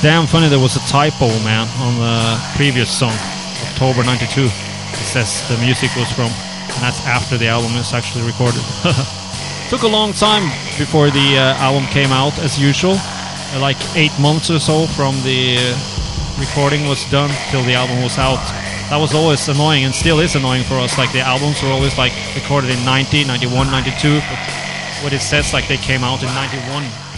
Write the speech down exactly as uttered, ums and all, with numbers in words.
damn funny there was a typo, man, on the previous song, October ninety-two. It says the music was from, and that's after the album is actually recorded. Took a long time before the uh, album came out, as usual. Uh, like eight months or so from the uh, recording was done till the album was out. That was always annoying, and still is annoying for us. Like, the albums were always like recorded in ninety, ninety-one, ninety-two, but what it says, like, they came out in ninety-one.